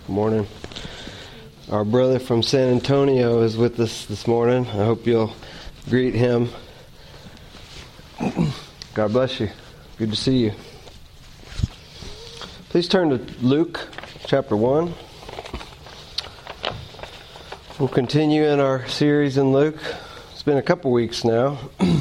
Morning. Our brother from San Antonio is with us this morning. I hope you'll greet him. God bless you. Good to see you. Please turn to Luke chapter 1. We'll continue in our series in Luke. It's been a couple weeks now.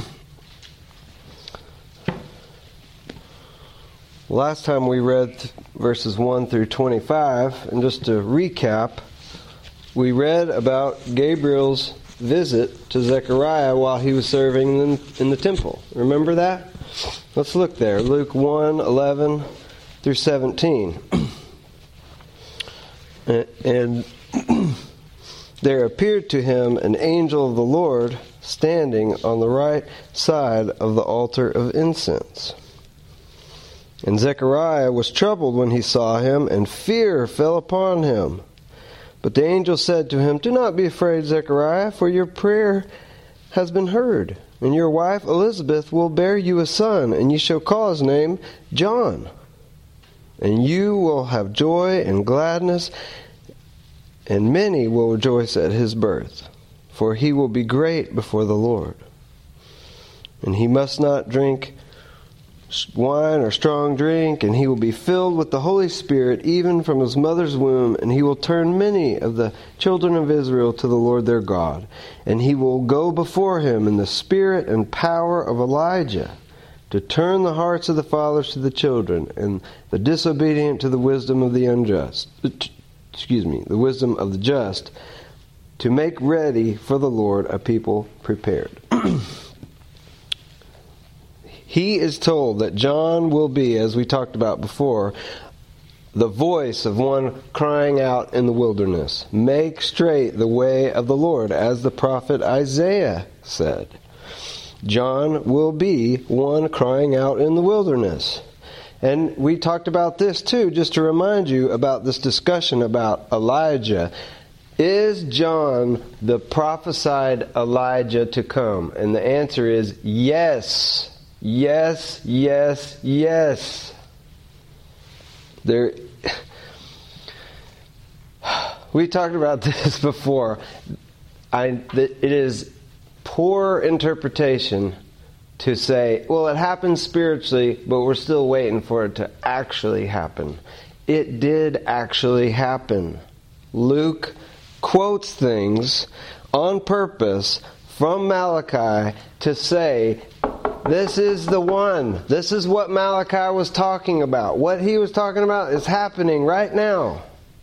Last time we read verses 1 through 25, and just to recap, we read about Gabriel's visit to Zechariah while he was serving in the temple. Remember that? Let's look there. Luke 1:11 through 17. And there appeared to him an angel of the Lord standing on the right side of the altar of incense. And Zechariah was troubled when he saw him, and fear fell upon him. But the angel said to him, "Do not be afraid, Zechariah, for your prayer has been heard, and your wife Elizabeth will bear you a son, and you shall call his name John. And you will have joy and gladness, and many will rejoice at his birth, for he will be great before the Lord. And he must not drink wine or strong drink, and he will be filled with the Holy Spirit even from his mother's womb, and he will turn many of the children of Israel to the Lord their God. And he will go before him in the spirit and power of Elijah, to turn the hearts of the fathers to the children, and the disobedient to the wisdom of the wisdom of the just, to make ready for the Lord a people prepared." He is told that John will be, as we talked about before, the voice of one crying out in the wilderness, "Make straight the way of the Lord," as the prophet Isaiah said. John will be one crying out in the wilderness. And we talked about this too, just to remind you about this discussion about Elijah. Is John the prophesied Elijah to come? And the answer is yes. Yes, yes, yes. We talked about this before. It is poor interpretation to say, well, it happened spiritually, but we're still waiting for it to actually happen. It did actually happen. Luke quotes things on purpose from Malachi to say, this is the one. This is what Malachi was talking about. What he was talking about is happening right now.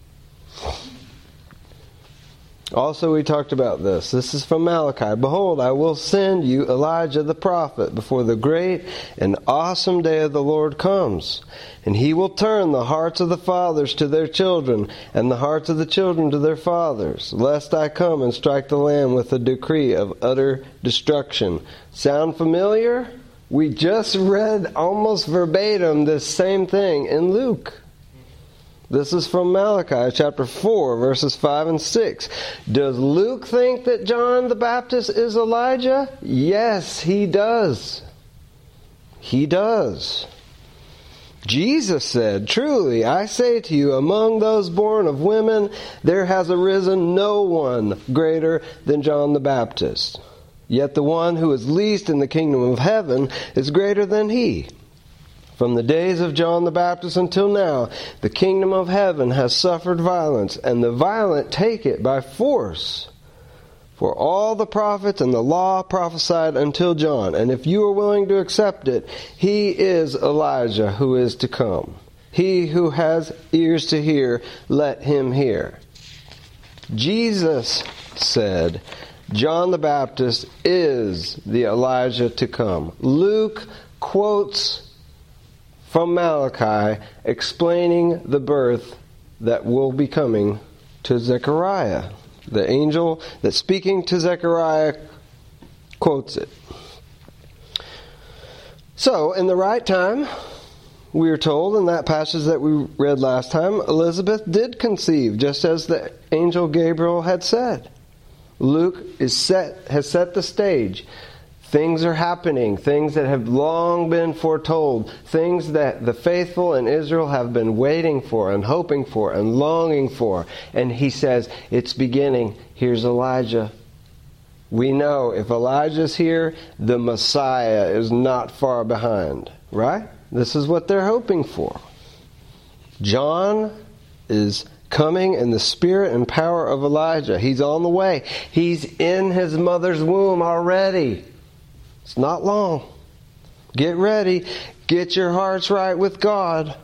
Also, we talked about this. This is from Malachi. "Behold, I will send you Elijah the prophet before the great and awesome day of the Lord comes. And he will turn the hearts of the fathers to their children, and the hearts of the children to their fathers, lest I come and strike the land with a decree of utter destruction." Sound familiar? We just read almost verbatim this same thing in Luke. This is from Malachi chapter 4, verses 5 and 6. Does Luke think that John the Baptist is Elijah? Yes, he does. He does. Jesus said, "Truly, I say to you, among those born of women, there has arisen no one greater than John the Baptist. Yet the one who is least in the kingdom of heaven is greater than he. From the days of John the Baptist until now, the kingdom of heaven has suffered violence, and the violent take it by force. For all the prophets and the law prophesied until John, and if you are willing to accept it, he is Elijah who is to come. He who has ears to hear, let him hear." Jesus said, John the Baptist is the Elijah to come. Luke quotes from Malachi explaining the birth that will be coming to Zechariah. The angel that's speaking to Zechariah quotes it. So, in the right time, we are told in that passage that we read last time, Elizabeth did conceive, just as the angel Gabriel had said. Luke has set the stage. Things are happening, things that have long been foretold, things that the faithful in Israel have been waiting for and hoping for and longing for. And he says, it's beginning. Here's Elijah. We know if Elijah's here, the Messiah is not far behind, right? This is what they're hoping for. John is coming in the spirit and power of Elijah. He's on the way. He's in his mother's womb already. It's not long. Get ready. Get your hearts right with God.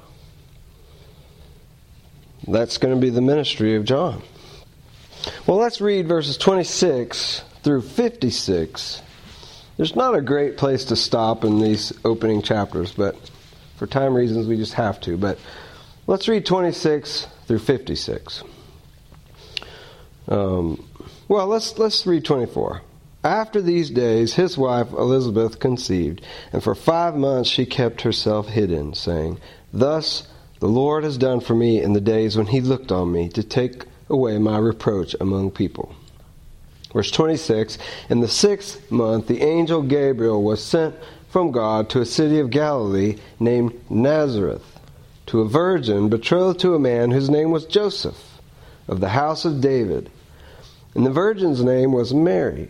That's going to be the ministry of John. Well, let's read verses 26 through 56. There's not a great place to stop in these opening chapters, but for time reasons we just have to. But let's read 26 through 56. Let's read 24. After these days, his wife Elizabeth conceived, and for 5 months she kept herself hidden, saying, Thus the Lord has done for me in the days when he looked on me to take away my reproach among people. Verse 26, in the 6th month the angel Gabriel was sent from God to a city of Galilee named Nazareth, to a virgin betrothed to a man whose name was Joseph, of the house of David. And the virgin's name was Mary.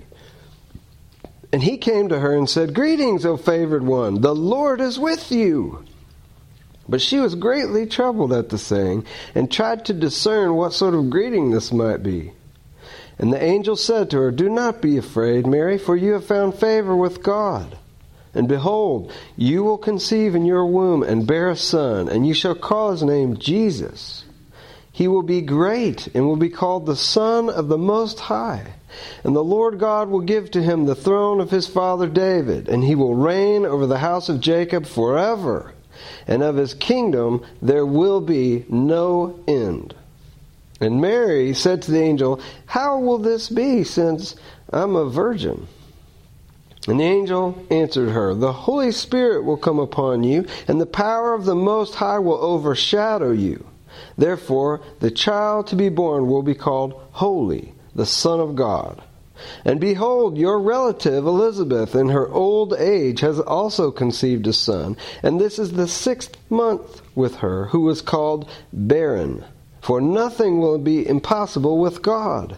And he came to her and said, Greetings, O favored one, the Lord is with you. But she was greatly troubled at the saying, and tried to discern what sort of greeting this might be. And the angel said to her, Do not be afraid, Mary, for you have found favor with God. And behold, you will conceive in your womb and bear a son, and you shall call his name Jesus. He will be great and will be called the Son of the Most High. And the Lord God will give to him the throne of his father David, and he will reign over the house of Jacob forever. And of his kingdom there will be no end. And Mary said to the angel, How will this be, since I'm a virgin? And the angel answered her, The Holy Spirit will come upon you, and the power of the Most High will overshadow you. Therefore, the child to be born will be called Holy, the Son of God. And behold, your relative Elizabeth in her old age has also conceived a son, and this is the 6th month with her, who was called barren. For nothing will be impossible with God.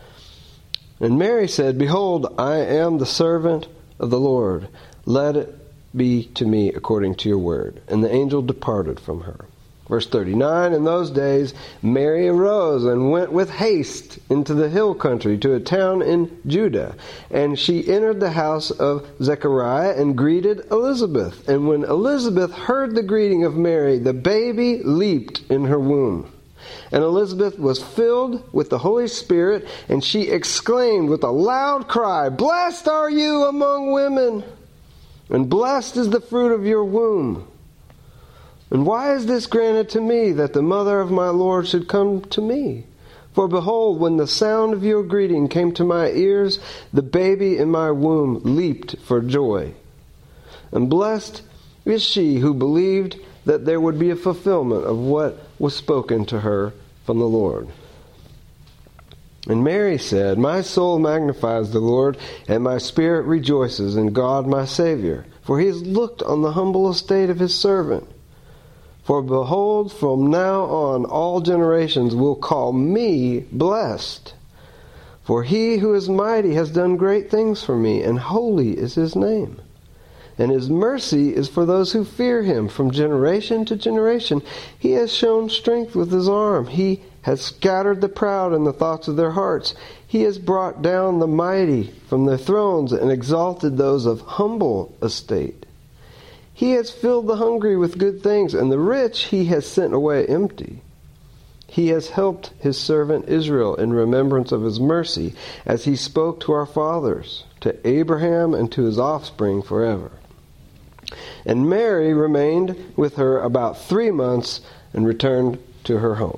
And Mary said, Behold, I am the servant of the Lord. Let it be to me according to your word. And the angel departed from her. Verse 39, in those days Mary arose and went with haste into the hill country to a town in Judah. And she entered the house of Zechariah and greeted Elizabeth. And when Elizabeth heard the greeting of Mary, the baby leaped in her womb. And Elizabeth was filled with the Holy Spirit, and she exclaimed with a loud cry, Blessed are you among women, and blessed is the fruit of your womb. And why is this granted to me, that the mother of my Lord should come to me? For behold, when the sound of your greeting came to my ears, the baby in my womb leaped for joy. And blessed is she who believed that there would be a fulfillment of what was spoken to her from the Lord. And Mary said, My soul magnifies the Lord, and my spirit rejoices in God my Savior, for he has looked on the humble estate of his servant. For behold, from now on all generations will call me blessed. For he who is mighty has done great things for me, and holy is his name. And his mercy is for those who fear him from generation to generation. He has shown strength with his arm. He has scattered the proud in the thoughts of their hearts. He has brought down the mighty from their thrones and exalted those of humble estate. He has filled the hungry with good things, and the rich he has sent away empty. He has helped his servant Israel in remembrance of his mercy, as he spoke to our fathers, to Abraham and to his offspring forever. And Mary remained with her about 3 months and returned to her home.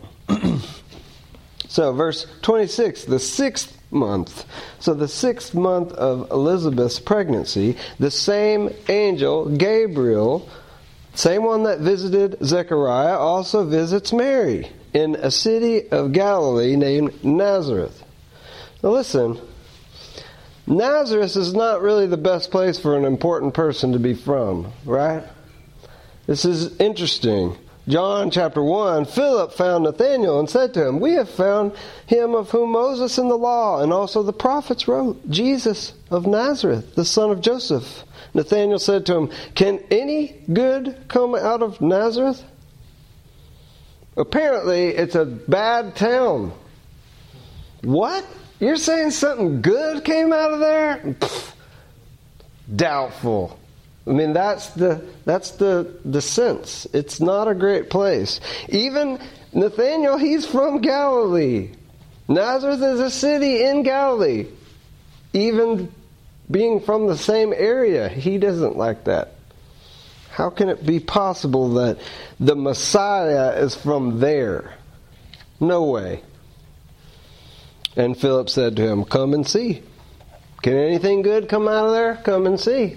So, verse 26, the 6th month. So the 6th month of Elizabeth's pregnancy, the same angel, Gabriel, same one that visited Zechariah, also visits Mary in a city of Galilee named Nazareth. Now listen, Nazareth is not really the best place for an important person to be from, right? This is interesting. John chapter 1, Philip found Nathanael and said to him, "We have found him of whom Moses in the law and also the prophets wrote, Jesus of Nazareth, the son of Joseph." Nathanael said to him, "Can any good come out of Nazareth?" Apparently, it's a bad town. What? You're saying something good came out of there? Pfft, doubtful. I mean, that's the sense. It's not a great place. Even Nathanael, he's from Galilee. Nazareth is a city in Galilee. Even being from the same area, he doesn't like that. How can it be possible that the Messiah is from there? No way. And Philip said to him, "Come and see. Can anything good come out of there? Come and see."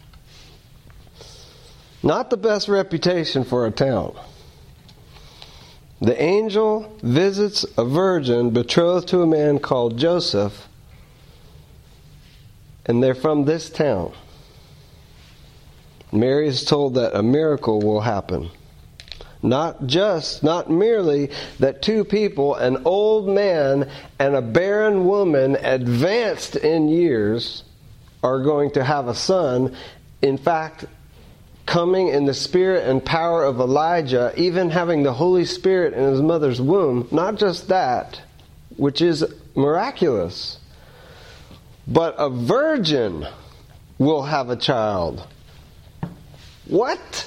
Not the best reputation for a town. The angel visits a virgin betrothed to a man called Joseph, and they're from this town. Mary is told that a miracle will happen. Not merely that two people, an old man and a barren woman advanced in years, are going to have a son. In fact, coming in the spirit and power of Elijah, even having the Holy Spirit in his mother's womb. Not just that, which is miraculous, but a virgin will have a child. What?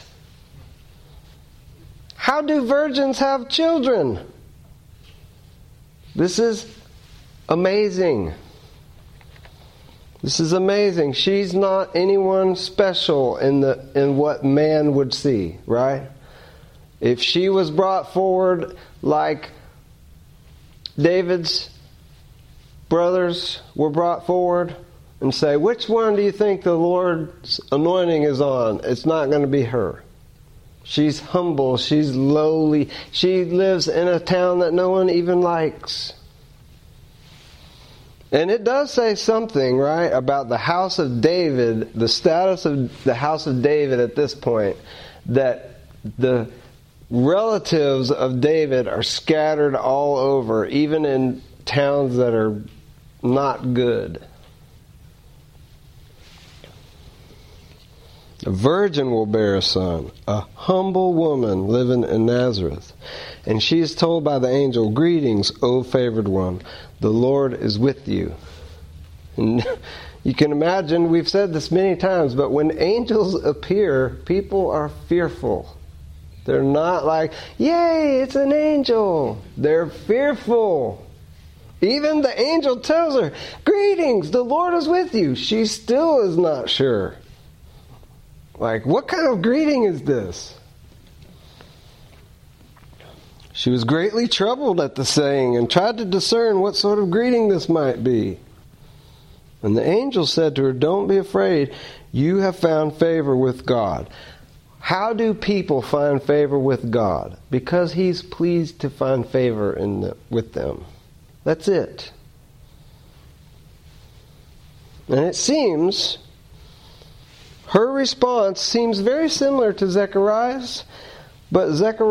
How do virgins have children? This is amazing. This is amazing. She's not anyone special in what man would see, right? If she was brought forward like David's brothers were brought forward and say, "Which one do you think the Lord's anointing is on?" It's not going to be her. She's humble. She's lowly. She lives in a town that no one even likes. And it does say something, right, about the house of David, the status of the house of David at this point, that the relatives of David are scattered all over, even in towns that are not good. A virgin will bear a son, a humble woman living in Nazareth. And she is told by the angel, "Greetings, O favored one, the Lord is with you." And you can imagine, we've said this many times, but when angels appear, people are fearful. They're not like, "Yay, it's an angel." They're fearful. Even the angel tells her, "Greetings, the Lord is with you." She still is not sure. Like, what kind of greeting is this? She was greatly troubled at the saying and tried to discern what sort of greeting this might be. And the angel said to her, "Don't be afraid. You have found favor with God." How do people find favor with God? Because He's pleased to find favor with them. That's it. And it seems, her response seems very similar to Zechariah's, but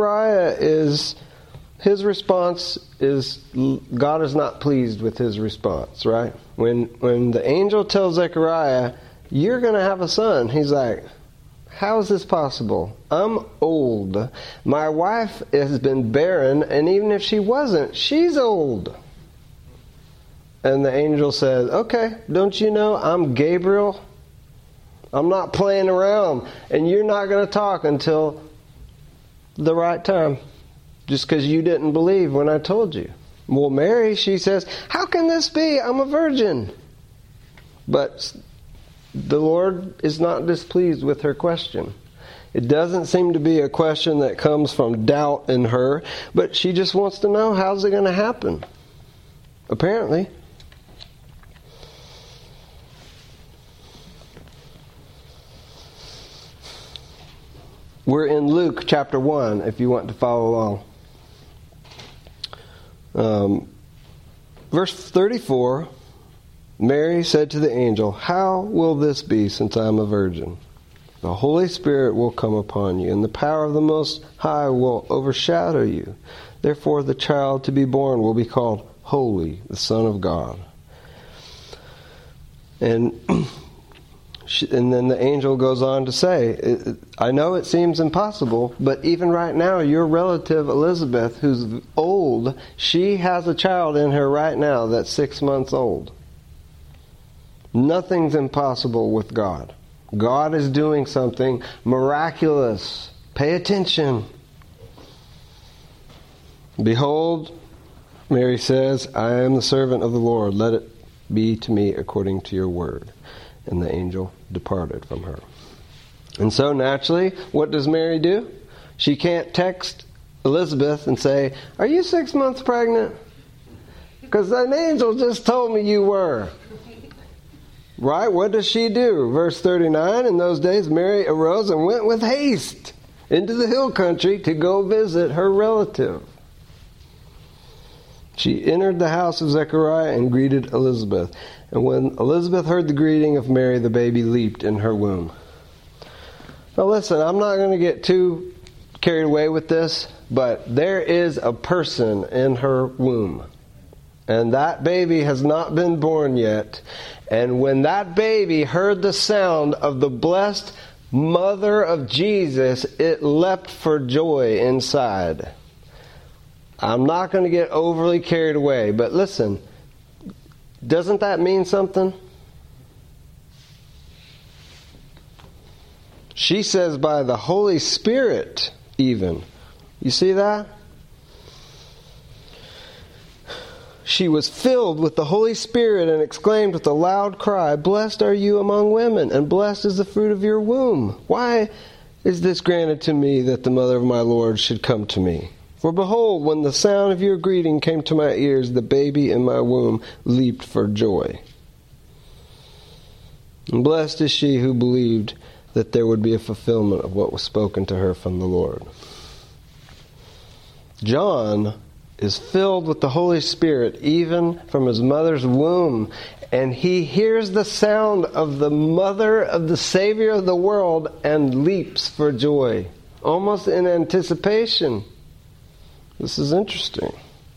his response is, God is not pleased with his response, right? When the angel tells Zechariah, "You're going to have a son," he's like, "How is this possible? I'm old. My wife has been barren, and even if she wasn't, she's old." And the angel says, "Okay, don't you know I'm Gabriel? I'm not playing around, and you're not going to talk until the right time, just because you didn't believe when I told you." Well, Mary, she says, "How can this be? I'm a virgin." But the Lord is not displeased with her question. It doesn't seem to be a question that comes from doubt in her, but she just wants to know, how's it going to happen? Apparently. We're in Luke chapter 1, if you want to follow along. Verse 34, Mary said to the angel, "How will this be, since I am a virgin? The Holy Spirit will come upon you, and the power of the Most High will overshadow you. Therefore the child to be born will be called Holy, the Son of God." And then the angel goes on to say, I know it seems impossible, but even right now, your relative Elizabeth, who's old, she has a child in her right now that's 6 months old. Nothing's impossible with God. God is doing something miraculous. Pay attention. "Behold," Mary says, "I am the servant of the Lord. Let it be to me according to your word." And the angel departed from her. And so naturally, what does Mary do? She can't text Elizabeth and say, "Are you 6 months pregnant? Because an angel just told me you were." Right? What does she do? Verse 39, "In those days Mary arose and went with haste into the hill country to go visit her relative. She entered the house of Zechariah and greeted Elizabeth. And when Elizabeth heard the greeting of Mary, the baby leaped in her womb." Now listen, I'm not going to get too carried away with this, but there is a person in her womb. And that baby has not been born yet. And when that baby heard the sound of the blessed mother of Jesus, it leapt for joy inside. I'm not going to get overly carried away, but listen, doesn't that mean something? She says by the Holy Spirit even. You see that? She was filled with the Holy Spirit and exclaimed with a loud cry, "Blessed are you among women, and blessed is the fruit of your womb. Why is this granted to me, that the mother of my Lord should come to me? For behold, when the sound of your greeting came to my ears, the baby in my womb leaped for joy. And blessed is she who believed that there would be a fulfillment of what was spoken to her from the Lord." John is filled with the Holy Spirit even from his mother's womb, and he hears the sound of the mother of the Savior of the world and leaps for joy, almost in anticipation. This is interesting.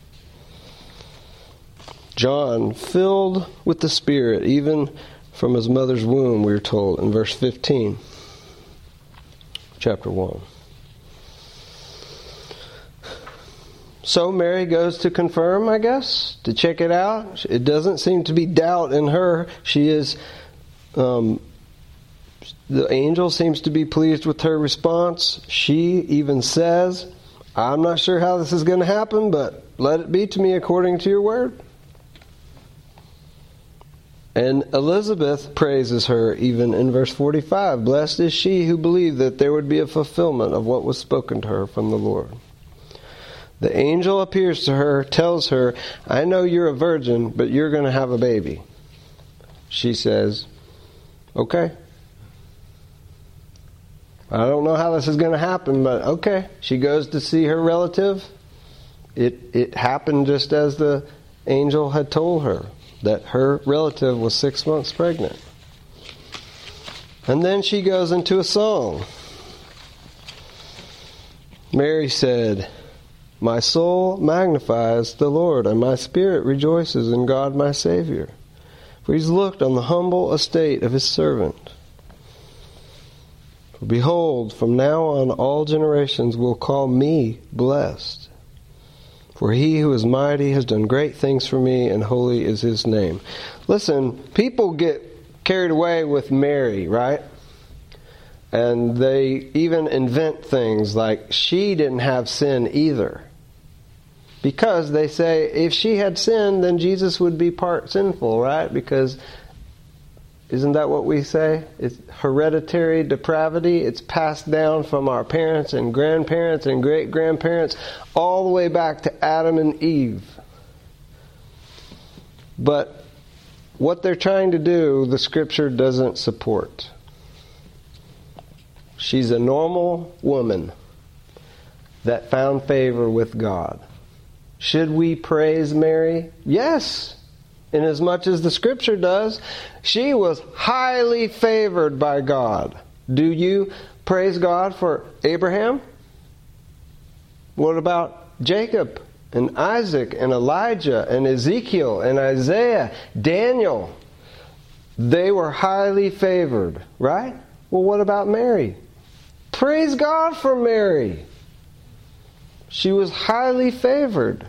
John, filled with the Spirit even from his mother's womb, we're told in verse 15, chapter 1. So Mary goes to confirm, I guess, to check it out. It doesn't seem to be doubt in her. She is, the angel seems to be pleased with her response. She even says, "I'm not sure how this is going to happen, but let it be to me according to your word." And Elizabeth praises her even in verse 45. "Blessed is she who believed that there would be a fulfillment of what was spoken to her from the Lord." The angel appears to her, tells her, "I know you're a virgin, but you're going to have a baby." She says, "Okay. I don't know how this is going to happen, but okay." She goes to see her relative. It happened just as the angel had told her, that her relative was 6 months pregnant. And then she goes into a song. Mary said, "My soul magnifies the Lord, and my spirit rejoices in God my Savior. For he's looked on the humble estate of his servant. For behold, from now on all generations will call me blessed. For he who is mighty has done great things for me, and holy is his name." Listen, people get carried away with Mary, right? And they even invent things like she didn't have sin either. Because they say if she had sinned, then Jesus would be part sinful, right? Because isn't that what we say? It's hereditary depravity. It's passed down from our parents and grandparents and great-grandparents all the way back to Adam and Eve. But what they're trying to do, the Scripture doesn't support. She's a normal woman that found favor with God. Should we praise Mary? Yes. inasmuch as the Scripture does. She was highly favored by God. Do you praise God for Abraham? What about Jacob and Isaac and Elijah and Ezekiel and Isaiah, Daniel? They were highly favored, right? Well, what about Mary? Praise God for Mary. She was highly favored.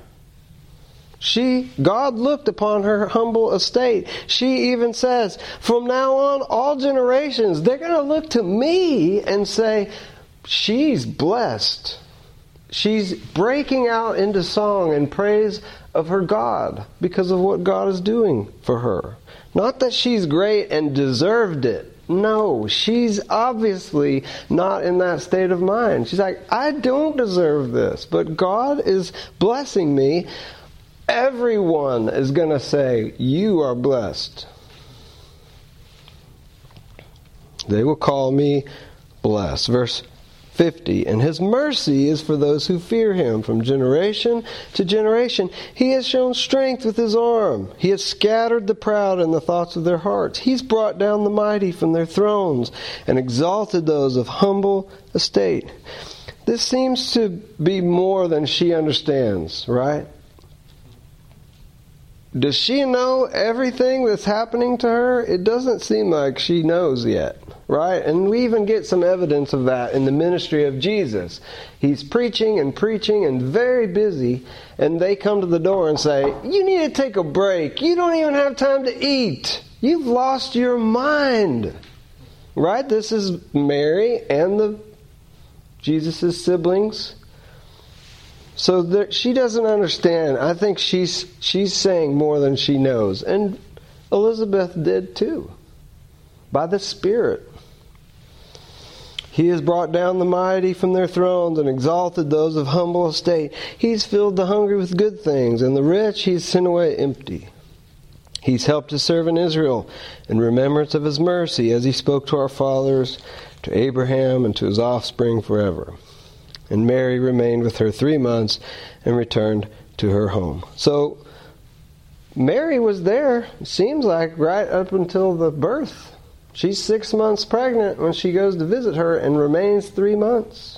God looked upon her humble estate. She even says, from now on, all generations, they're going to look to me and say, she's blessed. She's breaking out into song and praise of her God because of what God is doing for her. Not that she's great and deserved it. No, she's obviously not in that state of mind. She's like, I don't deserve this, but God is blessing me. Everyone is going to say, you are blessed. They will call me blessed. Verse 50, and His mercy is for those who fear Him from generation to generation. He has shown strength with His arm. He has scattered the proud in the thoughts of their hearts. He's brought down the mighty from their thrones and exalted those of humble estate. This seems to be more than she understands, right? Does she know everything that's happening to her? It doesn't seem like she knows yet, right? And we even get some evidence of that in the ministry of Jesus. He's preaching and very busy, and they come to the door and say, you need to take a break. You don't even have time to eat. You've lost your mind. Right? This is Mary and Jesus' siblings. So she doesn't understand. I think she's saying more than she knows. And Elizabeth did too. By the Spirit. He has brought down the mighty from their thrones and exalted those of humble estate. He's filled the hungry with good things, and the rich He's sent away empty. He's helped His servant Israel in remembrance of His mercy, as He spoke to our fathers, to Abraham, and to his offspring forever. And Mary remained with her 3 months and returned to her home. So Mary was there, it seems like, right up until the birth. She's 6 months pregnant when she goes to visit her and remains 3 months.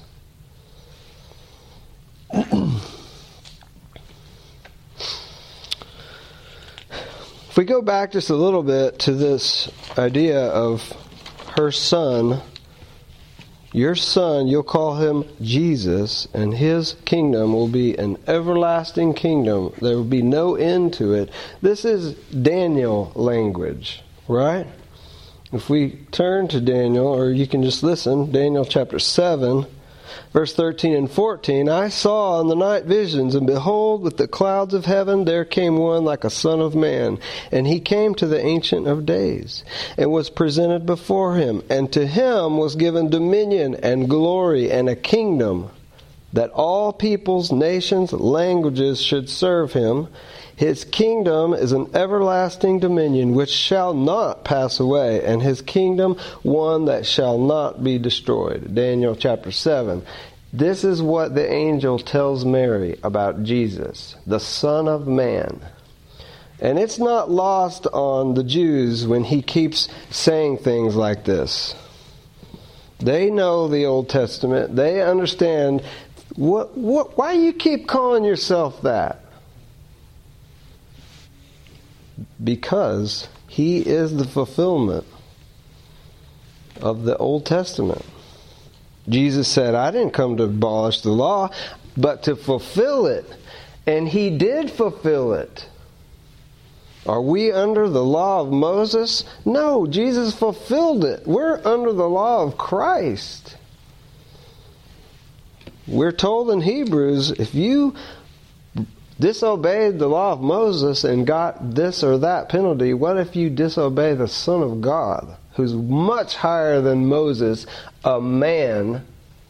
If we go back just a little bit to this idea of her son, your son, you'll call him Jesus, and his kingdom will be an everlasting kingdom. There will be no end to it. This is Daniel language, right? If we turn to Daniel, or you can just listen, Daniel chapter 7, verse 13 and 14, I saw in the night visions, and behold, with the clouds of heaven there came one like a son of man. And he came to the Ancient of Days, and was presented before him. And to him was given dominion and glory and a kingdom, that all peoples, nations, languages should serve him. His kingdom is an everlasting dominion which shall not pass away, and his kingdom one that shall not be destroyed. Daniel chapter 7. This is what the angel tells Mary about Jesus, the Son of Man. And it's not lost on the Jews when he keeps saying things like this. They know the Old Testament. They understand why you keep calling yourself that. Because he is the fulfillment of the Old Testament. Jesus said, I didn't come to abolish the law, but to fulfill it. And he did fulfill it. Are we under the law of Moses? No, Jesus fulfilled it. We're under the law of Christ. We're told in Hebrews, if you disobeyed the law of Moses and got this or that penalty, what if you disobey the Son of God, who's much higher than Moses, a man,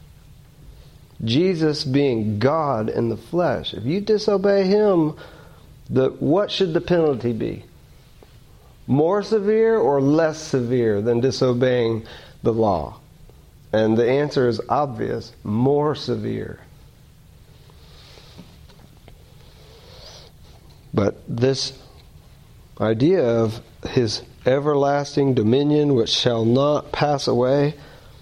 Jesus being God in the flesh? If you disobey him, what should the penalty be? More severe or less severe than disobeying the law? And the answer is obvious, more severe. But this idea of his everlasting dominion which shall not pass away.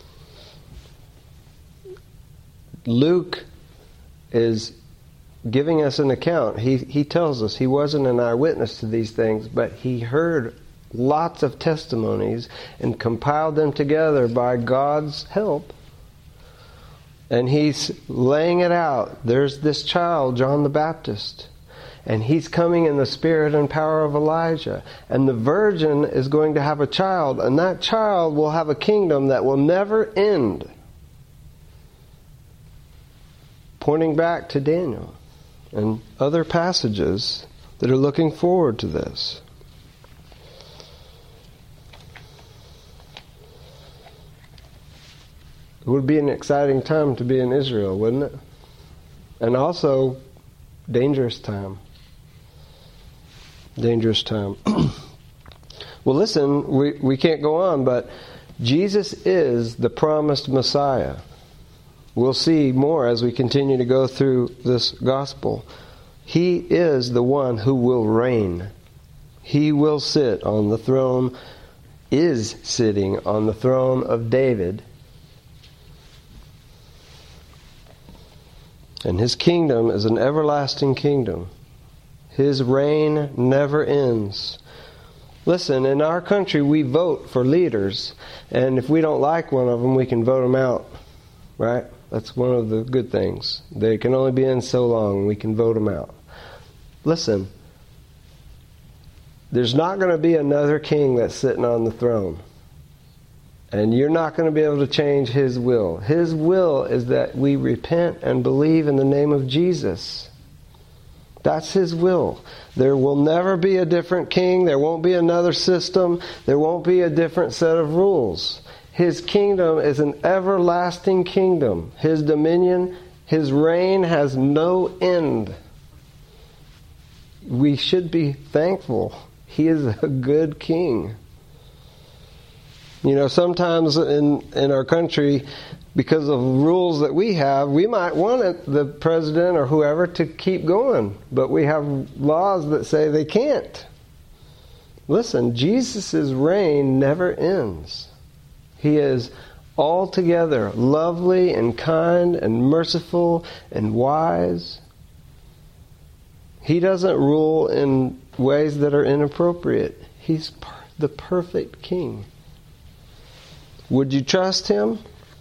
Luke is giving us an account. He tells us he wasn't an eyewitness to these things, but he heard lots of testimonies and compiled them together by God's help. And he's laying it out. There's this child, John the Baptist, and he's coming in the spirit and power of Elijah. And the virgin is going to have a child, and that child will have a kingdom that will never end. Pointing back to Daniel and other passages that are looking forward to this. It would be an exciting time to be in Israel, wouldn't it? And also, dangerous time. Dangerous time. Well, listen, we can't go on, but Jesus is the promised Messiah. We'll see more as we continue to go through this gospel. He is the one who will reign. He will sit on the throne, is sitting on the throne of David. And his kingdom is an everlasting kingdom. His reign never ends. Listen, in our country we vote for leaders, and if we don't like one of them, we can vote them out. Right? That's one of the good things. They can only be in so long, we can vote them out. Listen, there's not going to be another king that's sitting on the throne. And you're not going to be able to change his will. His will is that we repent and believe in the name of Jesus. That's his will. There will never be a different king. There won't be another system. There won't be a different set of rules. His kingdom is an everlasting kingdom. His dominion, his reign has no end. We should be thankful. He is a good king. You know, sometimes in our country, because of rules that we have, we might want the president or whoever to keep going. But we have laws that say they can't. Listen, Jesus' reign never ends. He is altogether lovely and kind and merciful and wise. He doesn't rule in ways that are inappropriate. He's the perfect king. Would you trust him?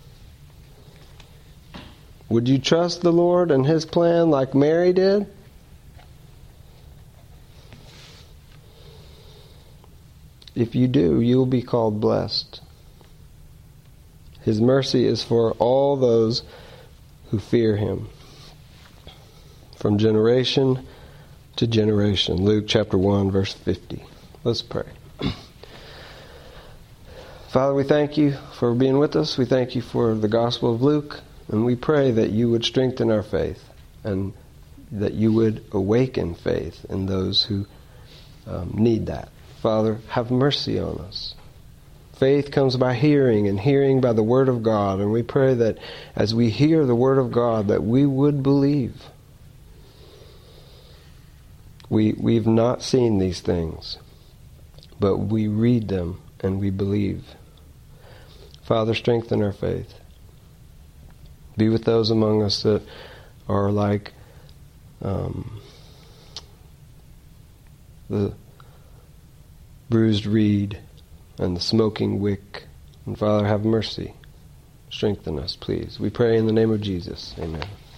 Would you trust the Lord and his plan like Mary did? If you do, you'll be called blessed. His mercy is for all those who fear him, from generation to generation. Luke chapter 1, verse 50. Let's pray. Father, we thank you for being with us. We thank you for the Gospel of Luke. And we pray that you would strengthen our faith and that you would awaken faith in those who need that. Father, have mercy on us. Faith comes by hearing, and hearing by the Word of God. And we pray that as we hear the Word of God, that we would believe. We've not seen these things, but we read them and we believe. Father, strengthen our faith. Be with those among us that are like the bruised reed and the smoking wick. And Father, have mercy. Strengthen us, please. We pray in the name of Jesus. Amen.